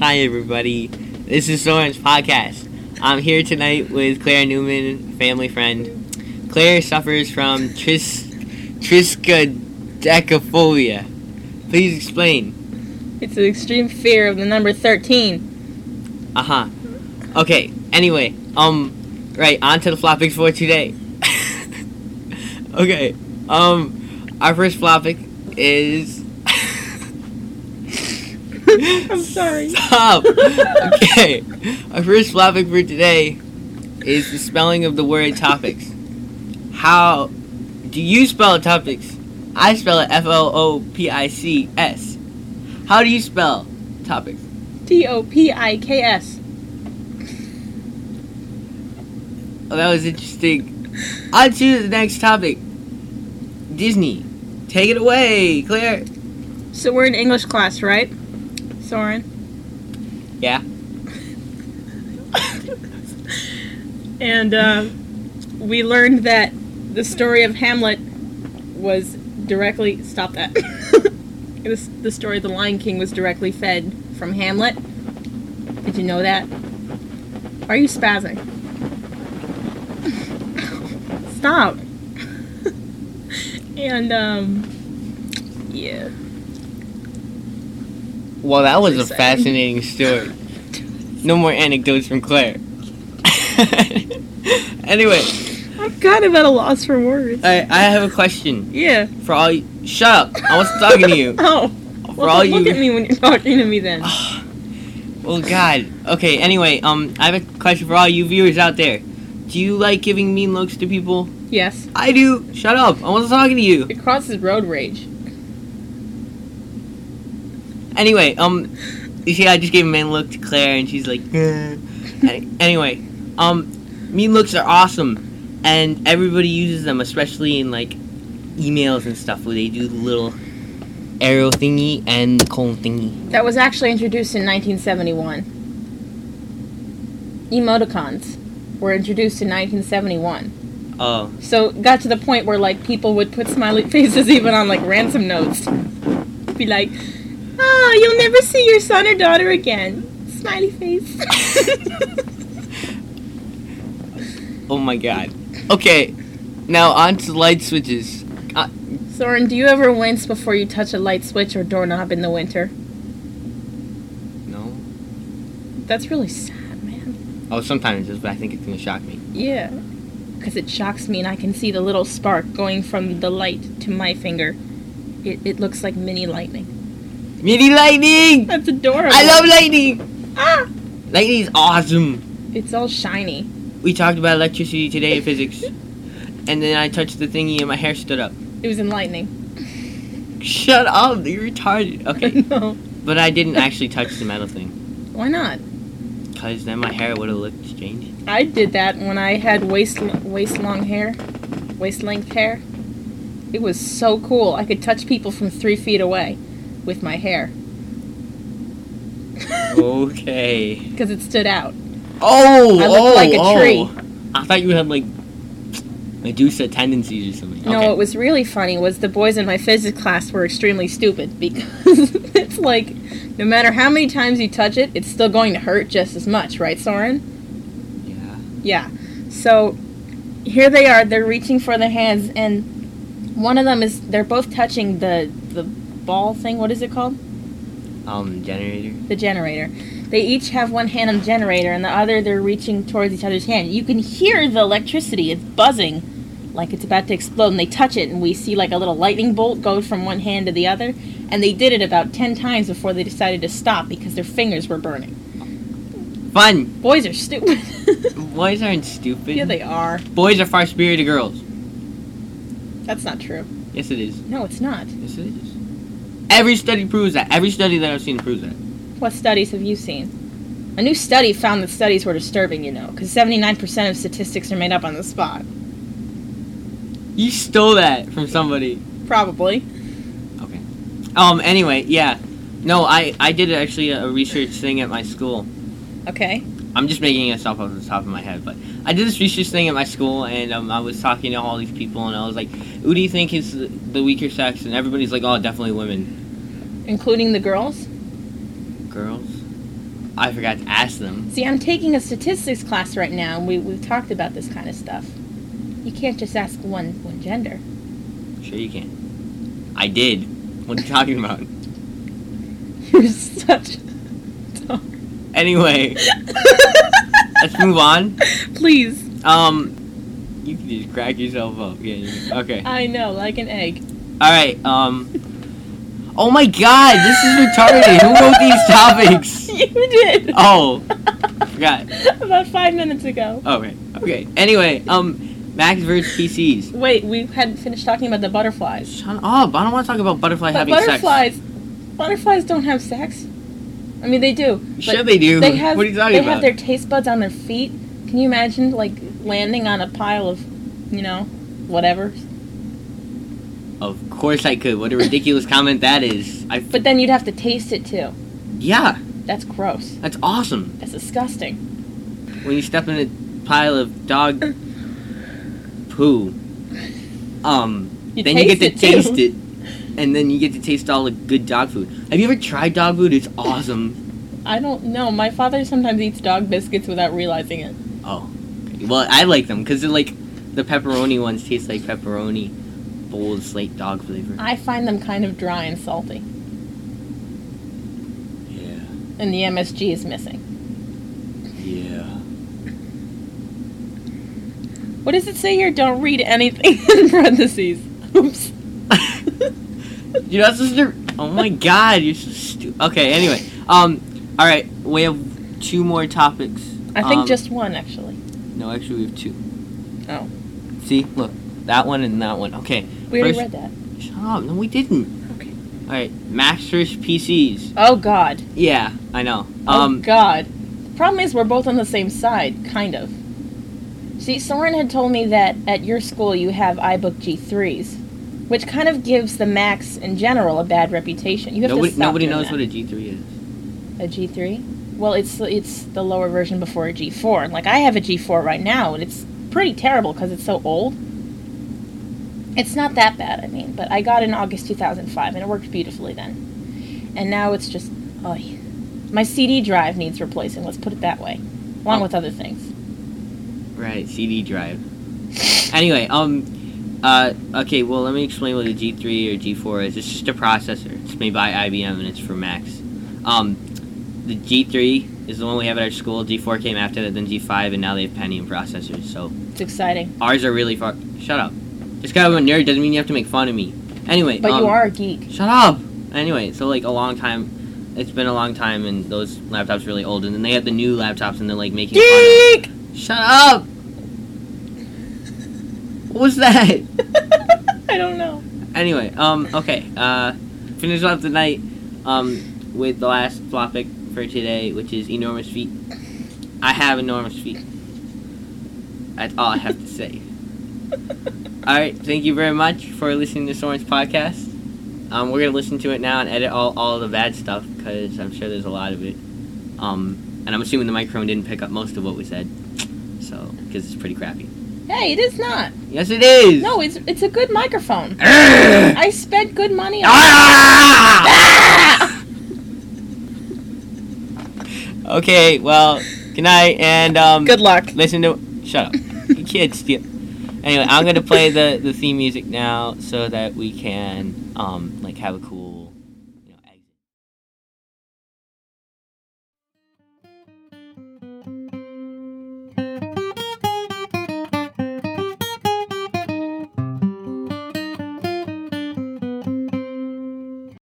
Hi, everybody. This is Soren's podcast. I'm here tonight with Claire Newman, family friend. Claire suffers from triskaidekaphobia. Please explain. It's an extreme fear of the number 13. Okay, anyway, right, on to the floppics for today. Okay, our first floppic is... I'm sorry. Stop! Okay, our first floppic for today is the spelling of the word topics. How do you spell topics? I spell it F-L-O-P-I-C-S. How do you spell topics? T-O-P-I-K-S. Oh, that was interesting. On to the next topic. Disney. Take it away, Claire. So we're in English class, right, Soren? Yeah. And we learned that the story of Hamlet was directly... Stop that. The story of the Lion King was directly fed from Hamlet. Did you know that? Why are you spazzing? Stop. And, yeah. Well, that was a Exciting. fascinating story. No more anecdotes from Claire. Anyway, I'm kind of at a loss for words. I have a question. Yeah. For all you... Shut up. I wasn't talking to you. Oh. For all you... Look at me when you're talking to me then. Well, God. Okay, anyway, I have a question for all you viewers out there. Do you like giving mean looks to people? Yes. I do. Shut up. I wasn't talking to you. It crosses road rage. Anyway, you see, I just gave a mean look to Claire, and she's like, Anyway, mean looks are awesome, and everybody uses them, especially in, like, emails and stuff, where they do the little arrow thingy and the colon thingy. That was actually introduced in 1971. Emoticons were introduced in 1971. Oh. So it got to the point where, like, people would put smiley faces even on, like, ransom notes. Be like, oh, you'll never see your son or daughter again. Smiley face. Oh my God. Okay, now on to light switches. Soren, do you ever wince before you touch a light switch or doorknob in the winter? No. That's really sad, man. Oh, sometimes it does, but I think it's gonna shock me. Yeah. Because it shocks me and I can see the little spark going from the light to my finger. It looks like mini lightning. Mini lightning! That's adorable. I love lightning! Ah! Lightning is awesome. It's all shiny. We talked about electricity today in physics. And then I touched the thingy and my hair stood up. It was enlightening. Shut up, you're retarded. Okay, No. but I didn't actually touch the metal thing. Why not? Because then my hair would have looked strange. I did that when I had waist-length hair. It was so cool. I could touch people from 3 feet away with my hair. Okay. Because it stood out. Oh! I looked like a tree. I thought you had, like, Medusa tendencies or something. No, Okay. what was really funny was the boys in my physics class were extremely stupid because it's like, no matter how many times you touch it, it's still going to hurt just as much, right, Soren? Yeah. Yeah. So, here they are, they're reaching for their hands, and one of them they're both touching the ball thing, what is it called? Generator. The generator. They each have one hand on the generator, and the other they're reaching towards each other's hand. You can hear the electricity. It's buzzing like it's about to explode, and they touch it, and we see like a little lightning bolt go from one hand to the other. And they did it about 10 times before they decided to stop because their fingers were burning. Fun. Boys are stupid. Boys aren't stupid. Yeah, they are. Boys are far superior to girls. That's not true. Yes, it is. No, it's not. Yes, it is. Every study proves that. Every study that I've seen proves that. What studies have you seen? A new study found that studies were disturbing, you know, because 79% of statistics are made up on the spot. You stole that from somebody. Probably. Okay. Anyway, yeah. No, I did actually a research thing at my school. Okay. I'm just making it up off the top of my head, but I did this research thing at my school, and I was talking to all these people, and I was like, who do you think is the weaker sex? And everybody's like, oh, definitely women. Including the girls? Girls? I forgot to ask them. See, I'm taking a statistics class right now, and we've talked about this kind of stuff. You can't just ask one gender. Sure you can. I did. What are you talking about? You're such... Anyway, let's move on. Please. You can just crack yourself up. Yeah. Okay. I know, like an egg. All right. Oh my God, this is retarded. Who wrote these topics? You did. Oh, forgot. About 5 minutes ago. Okay. Anyway, Macs versus PCs. Wait, we hadn't finished talking about the butterflies. Shut up! I don't want to talk about butterfly But having butterflies don't have sex. I mean, they do. Sure they do. They have, what are you talking they about? have their taste buds on their feet. Can you imagine, like, landing on a pile of, whatever? Of course I could. What a ridiculous comment that is. But then you'd have to taste it, too. Yeah. That's gross. That's awesome. That's disgusting. When you step in a pile of dog poo, then you get to taste it. And then you get to taste all the good dog food. Have you ever tried dog food? It's awesome. I don't know. My father sometimes eats dog biscuits without realizing it. Oh. Okay. Well, I like them because they're like the pepperoni ones taste like pepperoni bold slate dog flavor. I find them kind of dry and salty. Yeah. And the MSG is missing. Yeah. What does it say here? Don't read anything in parentheses. Oops. You're not supposed to... Oh my God, you're so stupid. Okay, anyway. Alright, we have 2 more topics. I think just one, actually. No, actually we have 2. Oh. See? Look. That one and that one. Okay. We already read that. Shut up. No, we didn't. Okay. Alright, Macs versus PCs. Oh, God. Yeah, I know. Oh, God. The problem is we're both on the same side, kind of. See, Soren had told me that at your school you have iBook G3s, which kind of gives the Macs in general a bad reputation. You have to stop nobody doing knows that. what a G3 is. A G3? Well, it's the lower version before a G4. Like, I have a G4 right now, and it's pretty terrible because it's so old. It's not that bad, I mean, but I got it in August 2005, and it worked beautifully then. And now it's just... My CD drive needs replacing, let's put it that way. Along with other things. Right, CD drive. Anyway, okay, well, let me explain what a G3 or G4 is. It's just a processor. It's made by IBM, and it's for Macs. The G3 is the one we have at our school. G4 came after that, then G5, and now they have Pentium processors, so... It's exciting. Ours are really far... Shut up. Just because I'm a nerd doesn't mean you have to make fun of me. Anyway, But you are a geek. Shut up! Anyway, so, like, a long time... It's been a long time, and those laptops are really old, and then they have the new laptops, and they're, like, making Geek! fun of... Shut up! What was that? I don't know. Anyway, okay, finish off the night, with the last topic for today, which is enormous feet. I have enormous feet. That's all I have to say. Alright, thank you very much for listening to Soren's podcast. We're gonna listen to it now and edit all the bad stuff, because I'm sure there's a lot of it. And I'm assuming the microphone didn't pick up most of what we said, so, because it's pretty crappy. Hey, it is not. Yes, it is! No, it's a good microphone. I spent good money on it. Okay, well, good night, and, Good luck. Listen to... Shut up. You can't steal... Anyway, I'm gonna play the theme music now, so that we can, have a cool...